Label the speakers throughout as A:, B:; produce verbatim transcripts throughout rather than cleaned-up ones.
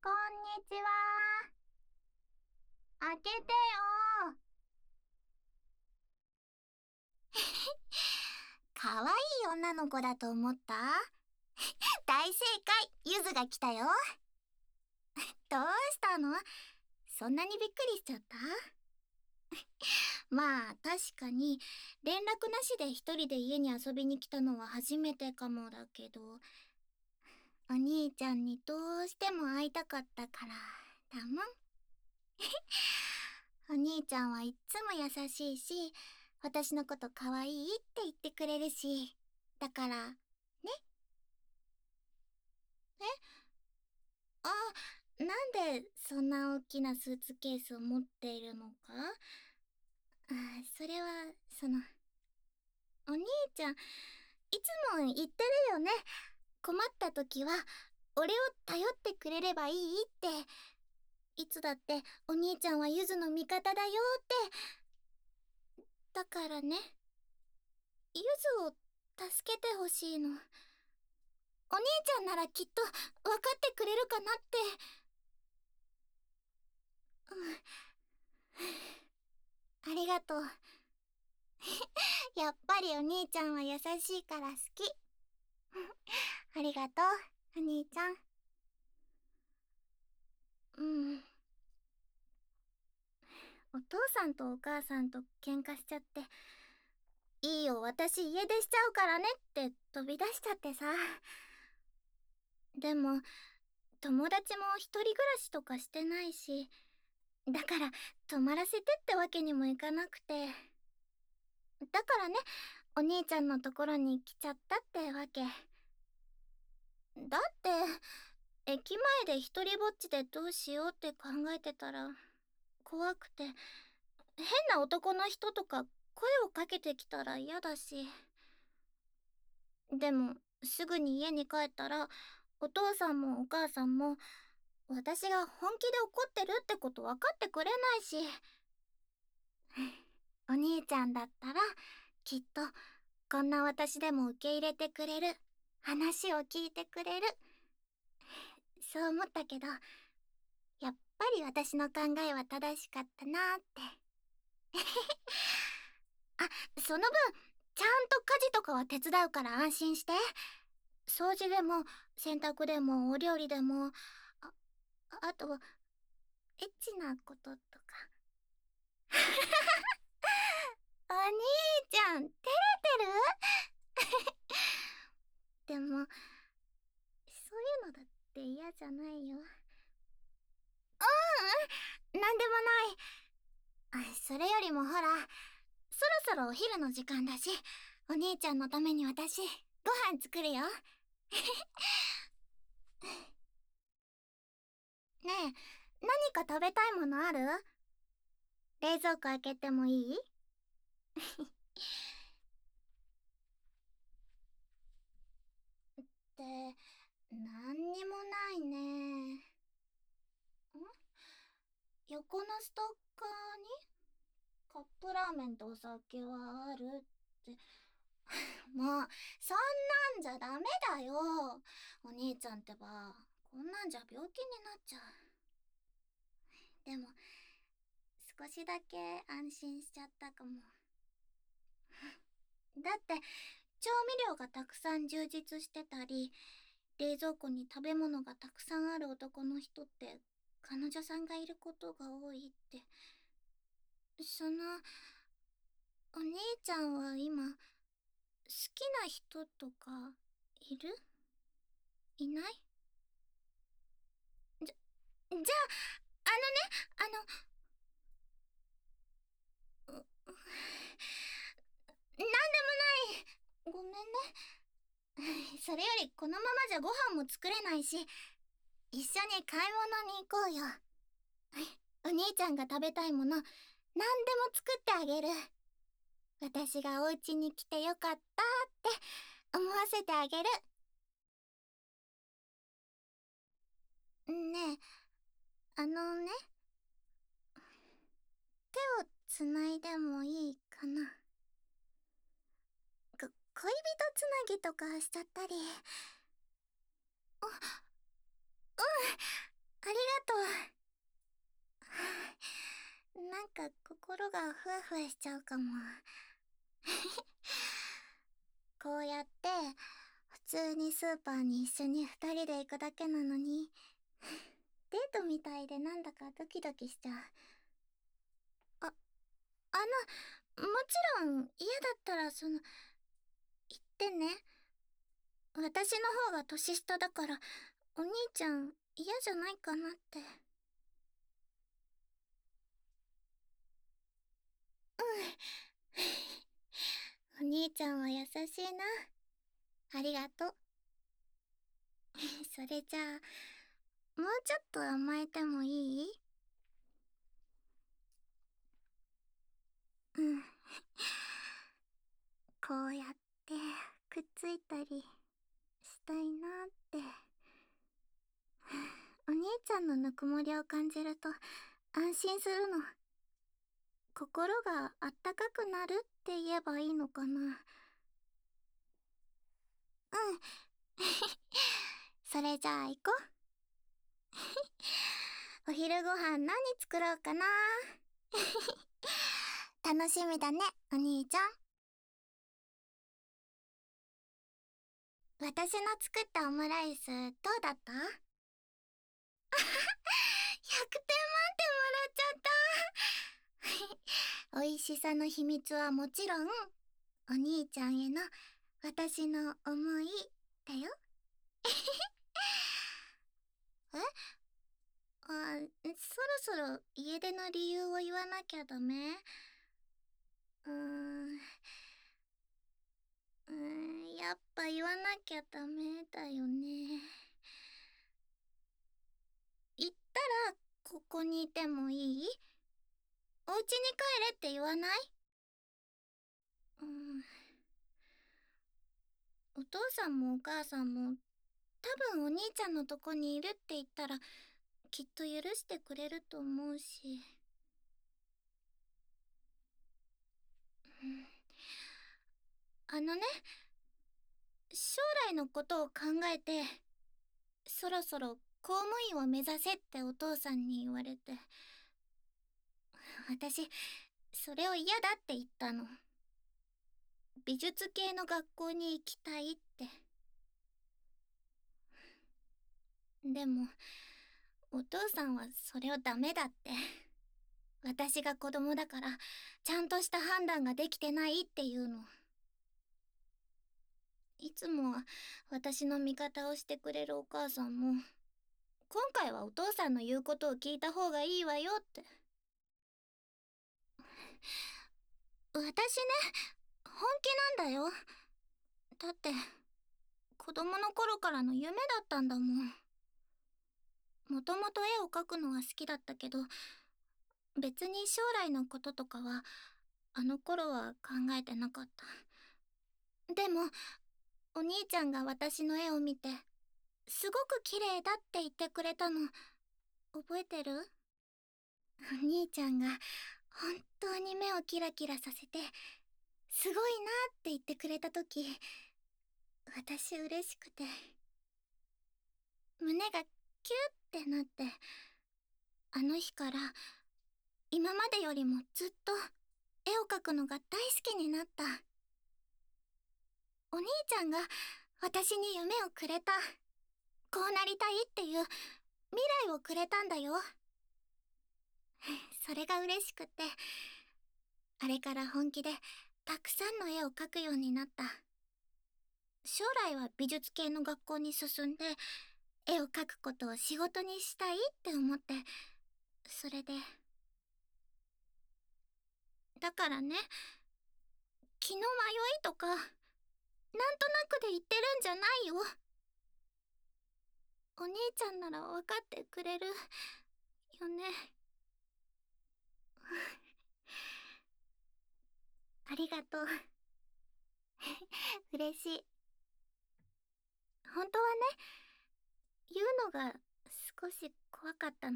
A: こんにちは。開けてよ。かわいい女の子だと思った？大正解、ゆずが来たよ。どうしたの？そんなにびっくりしちゃった？まあ確かに連絡なしで一人で家に遊びに来たのは初めてかもだけど、お兄ちゃんにどうしても会いたかったからだもん。お兄ちゃんはいっつも優しいし、私のこと可愛いって言ってくれるし、だからね。え、あ、なんでそんな大きなスーツケースを持っているのか？あ、それはその、お兄ちゃんいつも言ってるよね。困った時は俺を頼ってくれればいいって。いつだってお兄ちゃんはゆずの味方だよって。だからね、ゆずを助けてほしいの。お兄ちゃんならきっと分かってくれるかなって。うん、ありがとう。やっぱりお兄ちゃんは優しいから好き。ありがとう、お兄ちゃん。うん。お父さんとお母さんと喧嘩しちゃって、いいよ、私家出しちゃうからねって飛び出しちゃってさ。でも友達も一人暮らしとかしてないし、だから泊まらせてってわけにもいかなくて、だからね、お兄ちゃんのところに来ちゃったってわけ。だって駅前で一人ぼっちでどうしようって考えてたら怖くて、変な男の人とか声をかけてきたら嫌だし。でもすぐに家に帰ったらお父さんもお母さんも私が本気で怒ってるってこと分かってくれないし。お兄ちゃんだったらきっとこんな私でも受け入れてくれる、話を聞いてくれる、そう思ったけど、やっぱり私の考えは正しかったなーって。あ、その分ちゃんと家事とかは手伝うから安心して。掃除でも洗濯でもお料理でも、あ、あとエッチなこととか。お兄ちゃん照れてる？でもそういうのだって嫌じゃないよ。ううん、なんでもない。あ、それよりもほら、そろそろお昼の時間だし、お兄ちゃんのために私ご飯作るよ。ねえ、何か食べたいものある？冷蔵庫開けてもいい？って何にもないね。ん、横のストッカーにカップラーメンとお酒はあるって。もうそんなんじゃダメだよ。お兄ちゃんってばこんなんじゃ病気になっちゃう。でも少しだけ安心しちゃったかも。だって調味料がたくさん充実してたり、冷蔵庫に食べ物がたくさんある男の人って彼女さんがいることが多いって。その、お兄ちゃんは今好きな人とかいる？いない？じゃ、じゃあ、あのね、あの、う、うなんでもない。ごめんね。それよりこのままじゃご飯も作れないし、一緒に買い物に行こうよ。お兄ちゃんが食べたいもの、何でも作ってあげる。私がお家に来てよかったって思わせてあげる。ねえ、あのね、手をつないでもいいかな。こ、恋人つなぎとかしちゃったり。う、うん、 ありがとう。なんか心がふわふわしちゃうかも。こうやって普通にスーパーに一緒に二人で行くだけなのに、デートみたいでなんだかドキドキしちゃう。あ、あの、もちろん嫌だったらその、言ってね。私の方が年下だから、お兄ちゃん嫌じゃないかなって。うん。お兄ちゃんは優しいな。ありがとう。それじゃあ、もうちょっと甘えてもいい？うん。こうやってくっついたりしたいなって。お兄ちゃんのぬくもりを感じると安心するの。心があったかくなるって言えばいいのかな。うん。それじゃあ行こう。お昼ご飯何作ろうかな。楽しみだね、お兄ちゃん。私の作ったオムライスどうだった？ ひゃく 点満点もらっちゃった。美味しさの秘密はもちろん、お兄ちゃんへの私の思いだよ。えあ、そろそろ家出の理由を言わなきゃダメ？うーん、うーん、やっぱ言わなきゃダメだよね。言ったら、ここにいてもいい？お家に帰れって言わない？うん。お父さんもお母さんも、多分お兄ちゃんのとこにいるって言ったら、きっと許してくれると思うし。うん。あのね、将来のことを考えて、そろそろ公務員を目指せってお父さんに言われて、私、それを嫌だって言ったの。美術系の学校に行きたいって。でも、お父さんはそれをダメだって。私が子供だから、ちゃんとした判断ができてないって言うの。いつもは私の味方をしてくれるお母さんも、今回はお父さんの言うことを聞いた方がいいわよって。私ね、本気なんだよ。だって、子供の頃からの夢だったんだもん。もともと絵を描くのは好きだったけど、別に将来のこととかは、あの頃は考えてなかった。でも、お兄ちゃんが私の絵を見て、すごく綺麗だって言ってくれたの、覚えてる？お兄ちゃんが本当に目をキラキラさせて、すごいなって言ってくれた時、私嬉しくて、胸がキュッてなって、あの日から今までよりもずっと絵を描くのが大好きになった。お兄ちゃんが私に夢をくれた。こうなりたいっていう未来をくれたんだよ。それが嬉しくて、あれから本気でたくさんの絵を描くようになった。将来は美術系の学校に進んで、絵を描くことを仕事にしたいって思って、それで。だからね、気の迷いとか、なんとなくで言ってるんじゃないよ。お兄ちゃんなら分かってくれるよね。ありがとう。嬉しい。本当はね、言うのが少し怖かったの。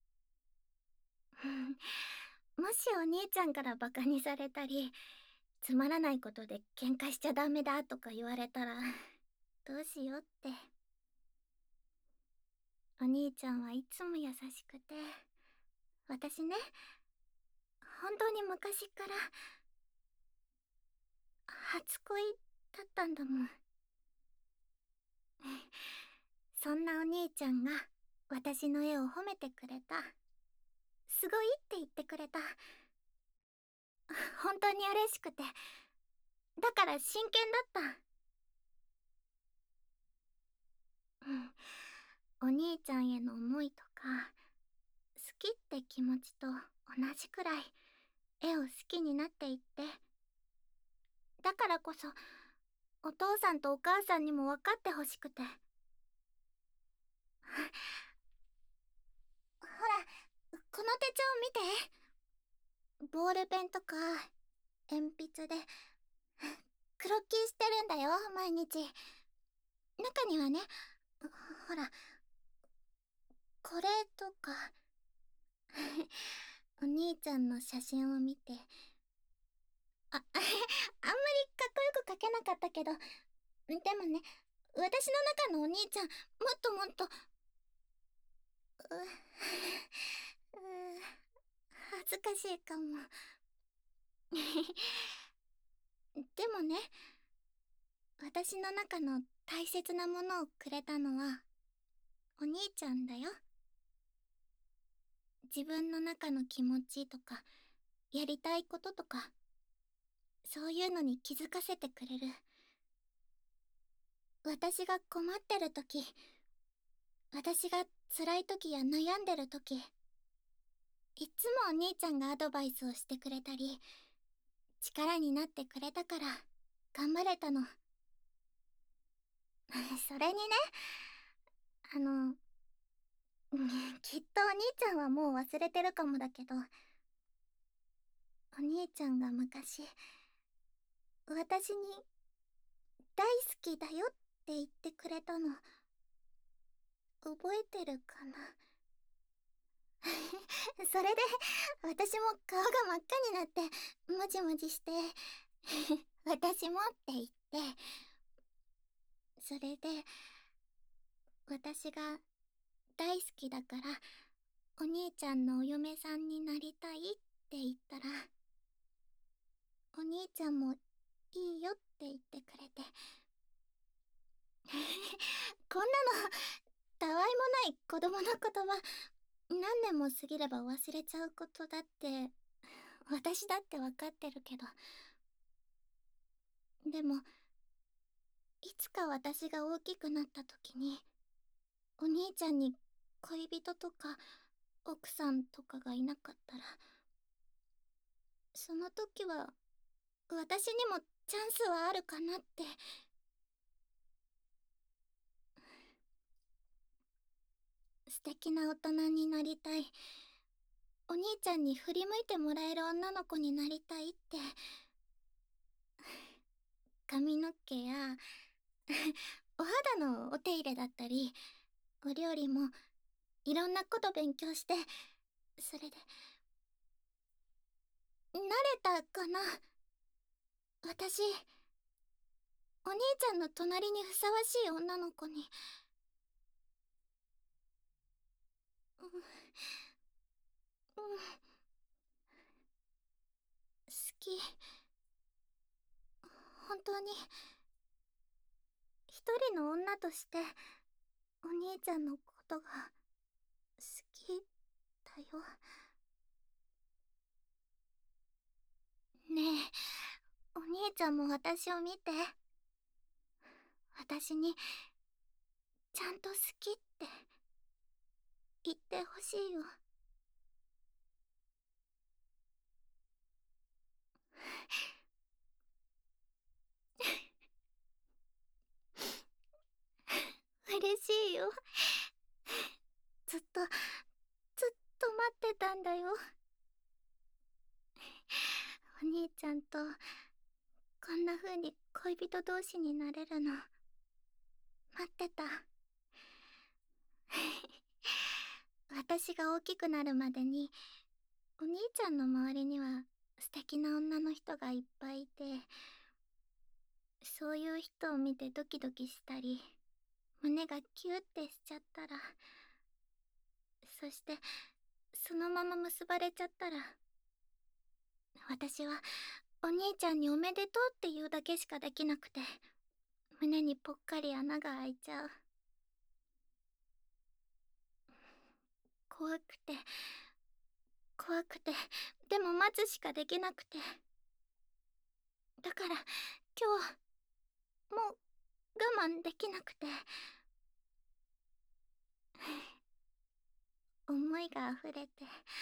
A: もしお兄ちゃんからバカにされたり、つまらないことで喧嘩しちゃダメだとか言われたら、どうしようって。 お兄ちゃんはいつも優しくて、私ね、本当に昔から初恋だったんだもん。そんなお兄ちゃんが私の絵を褒めてくれた。すごいって言ってくれた。本当に嬉しくて、だから真剣だった。うん。お兄ちゃんへの思いとか、好きって気持ちと同じくらい絵を好きになっていって、だからこそお父さんとお母さんにも分かってほしくて。ほら、この手帳見て。ボールペンとか鉛筆でクロッキーしてるんだよ、毎日。中にはね、ほら、これとかお兄ちゃんの写真を見て、あ、あんまりかっこよく描けなかったけど、でもね、私の中のお兄ちゃん、もっともっと、う、う、恥ずかしいかも。でもね、私の中の大切なものをくれたのは、お兄ちゃんだよ。自分の中の気持ちとか、やりたいこととか、そういうのに気づかせてくれる。私が困ってる時、私が辛い時や悩んでる時、いつもお兄ちゃんがアドバイスをしてくれたり、力になってくれたから頑張れたの。それにね、あの、きっとお兄ちゃんはもう忘れてるかもだけど、お兄ちゃんが昔、私に大好きだよって言ってくれたの、覚えてるかな。それで私も顔が真っ赤になってもじもじして私もって言って、それで私が大好きだからお兄ちゃんのお嫁さんになりたいって言ったら、お兄ちゃんもいいよって言ってくれてこんなのたわいもない子供の言葉、何年も過ぎれば忘れちゃうことだって私だって分かってるけど、でもいつか私が大きくなった時にお兄ちゃんに恋人とか奥さんとかがいなかったら、その時は私にもチャンスはあるかなって。素敵な大人になりたい、お兄ちゃんに振り向いてもらえる女の子になりたいって。髪の毛やお肌のお手入れだったりお料理もいろんなこと勉強して、それで慣れたかな。私お兄ちゃんの隣にふさわしい女の子に。うん、うん、好き。本当に一人の女としてお兄ちゃんのことが好きだよ。ねえ、お兄ちゃんも私を見て。私にちゃんと好きって言ってほしいよ。嬉しいよ。ずっとずっと待ってたんだよ。お兄ちゃんとこんな風に恋人同士になれるの待ってた。私が大きくなるまでにお兄ちゃんの周りには素敵な女の人がいっぱいいて、そういう人を見てドキドキしたり胸がキューってしちゃったらそしてそのまま結ばれちゃったら、私はお兄ちゃんにおめでとうって言うだけしかできなくて、胸にぽっかり穴が開いちゃう。怖くて怖くて、でも待つしかできなくて。だから今日もう我慢できなくて、思いが溢れて。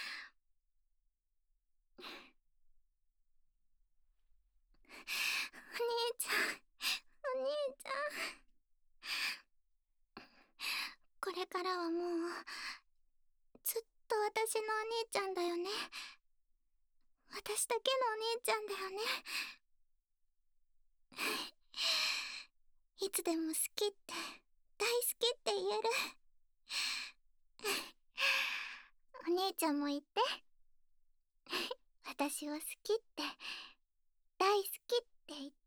A: お兄ちゃん、お兄ちゃん。これからはもうずっと私のお兄ちゃんだよね。私だけのお兄ちゃんだよね。いつでも好きって、大好きって言える。お兄ちゃんも言って。私を好きって、大好きって言って。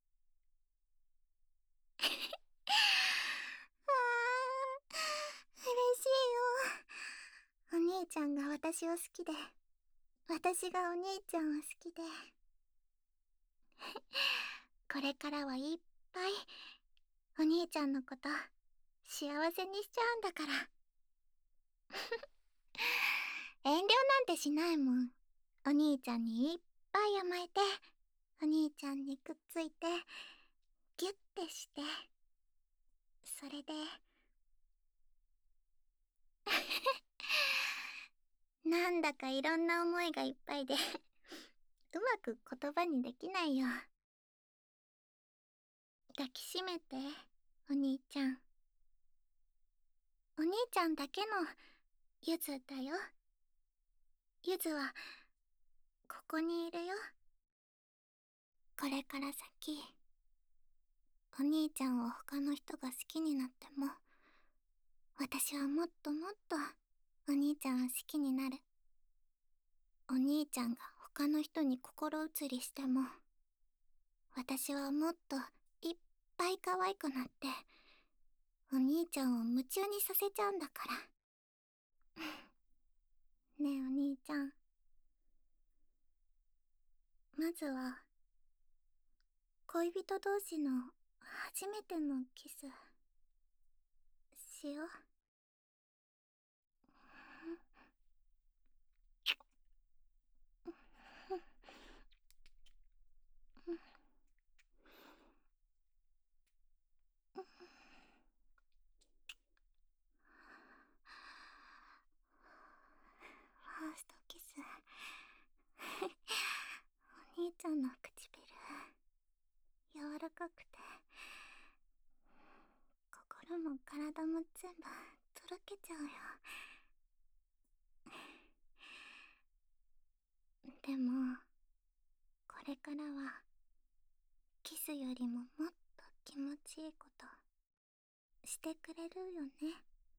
A: あー、嬉しいよ。お兄ちゃんが私を好きで、私がお兄ちゃんを好きで。これからはいっぱいお兄ちゃんのこと幸せにしちゃうんだから。遠慮なんてしないもん。お兄ちゃんにいっぱい甘えて、お兄ちゃんにくっついて、ギュッてして、それでなんだかいろんな思いがいっぱいでうまく言葉にできないよ。抱きしめて、お兄ちゃん。お兄ちゃんだけのゆずだよ。ゆずはここにいるよ。これから先、お兄ちゃんを他の人が好きになっても、私はもっともっとお兄ちゃんを好きになる。お兄ちゃんが他の人に心移りしても、私はもっといっぱい可愛くなって、お兄ちゃんを夢中にさせちゃうんだから。ねえお兄ちゃん。まずは、恋人同士の初めてのキス、しよう。ファーストキスお兄ちゃんの唇柔らかくて、心も体も全部とろけちゃうよ。でもこれからはキスよりももっと気持ちいいことしてくれるよね。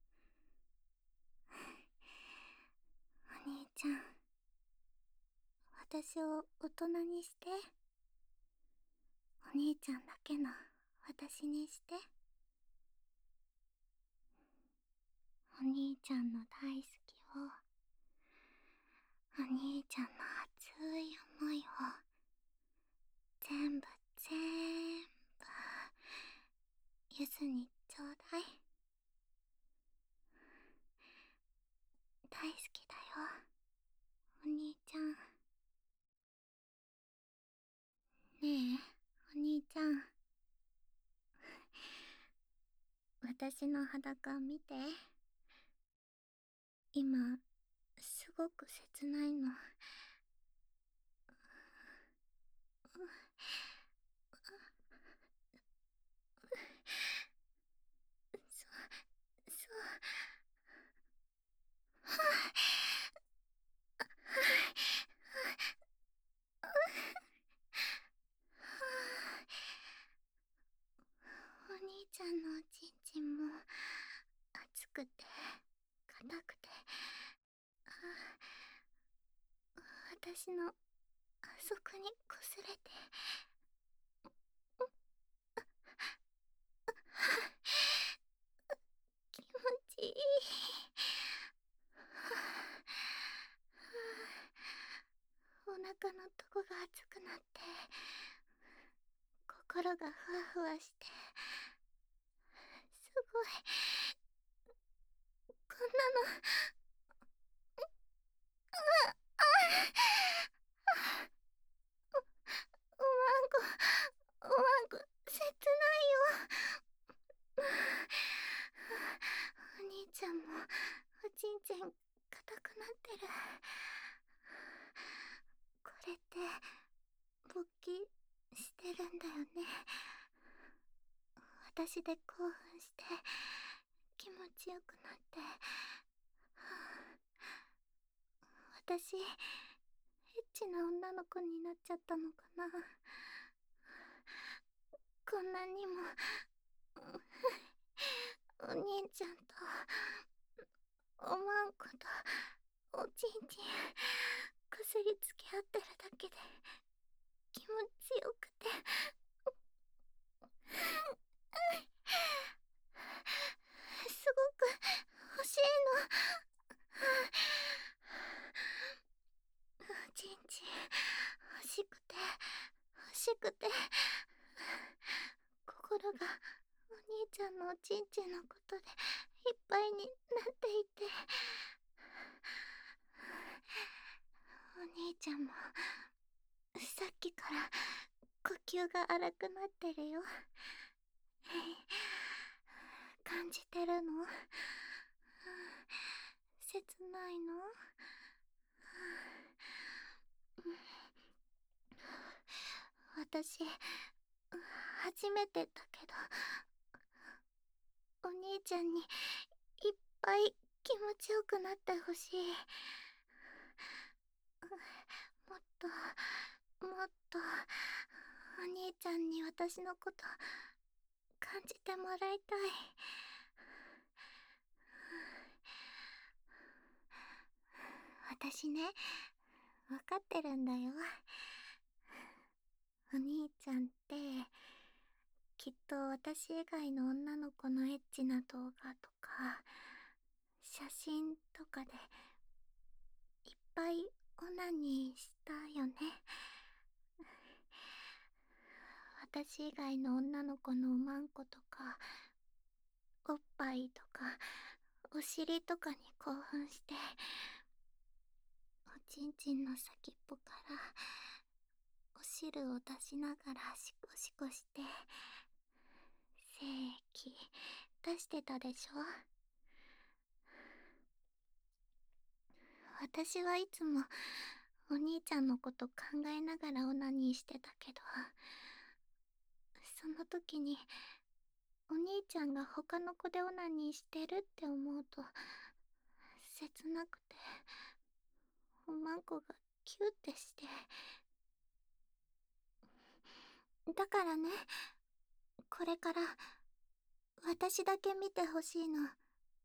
A: お兄ちゃん、私を大人にして。お兄ちゃんだけの私にして。お兄ちゃんの大好きを、お兄ちゃんの熱い思いを全部全部ゆずにちょうだい。大好きだよお兄ちゃん。ねえお兄ちゃん、私の裸見て。今すごく切ないの。そそうはあお兄ちゃんのおちんちんも熱くて硬くて、あ私のあそこにこすれて。気持ちいい。 がふわふわして、すごい、こんなの、あ、あ、あ、お、おまんこ、おまんこ、切ないよ。お兄ちゃんもおちんちん硬くなってる。これって勃起してるんだよね。私で興奮して気持ちよくなって、私エッチな女の子になっちゃったのかな。こんなにもお兄ちゃんとおまんことおちんちんこすりつけ合ってるだけで気持ちよくて、すごく欲しいの。おちんちん欲しくて欲しくて、心がお兄ちゃんのおちんちんのことでいっぱいになっていて、お兄ちゃんもさっきから呼吸が荒くなってるよ。感じてるの？切ないの？私初めてだけど、お兄ちゃんにいっぱい気持ちよくなってほしい。もっともっとお兄ちゃんに私のこと感じてもらいたい。私ね、わかってるんだよ。お兄ちゃんってきっと私以外の女の子のエッチな動画とか写真とかでいっぱいオナニーしたよね。私以外の女の子のおまんことかおっぱいとかお尻とかに興奮して、おちんちんの先っぽからお汁を出しながらシコシコして精液出してたでしょ。私はいつもお兄ちゃんのこと考えながらオナニーしてたけど、その時にお兄ちゃんが他の子でオナニーしてるって思うと切なくて、おまんこがキューってして、だからね、これから私だけ見てほしいの。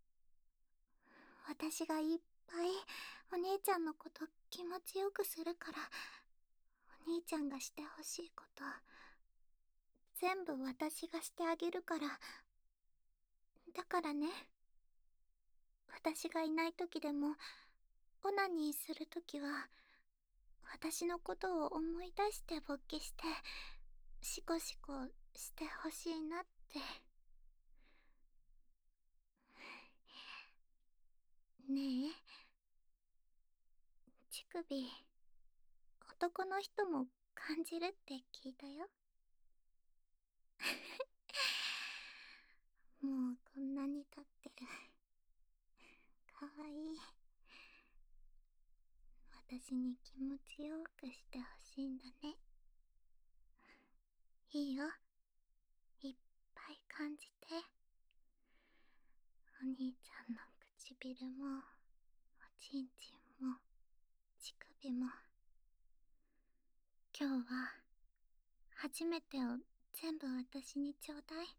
A: 私がいっぱいお兄ちゃんのこと気持ちよくするから、お兄ちゃんがしてほしいこと全部私がしてあげるから。だからね、私がいない時でもオナニーする時は私のことを思い出して勃起してシコシコしてほしいなって。ねえ、乳首男の人も感じるって聞いたよ。もうこんなに経ってる。かわいい。私に気持ちよくしてほしいんだね。いいよ、いっぱい感じて。お兄ちゃんの唇もおちんちんも乳首も。今日は初めてを全部私にちょうだい。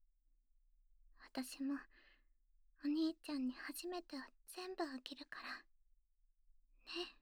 A: 私もお兄ちゃんに初めてを全部あげるからね。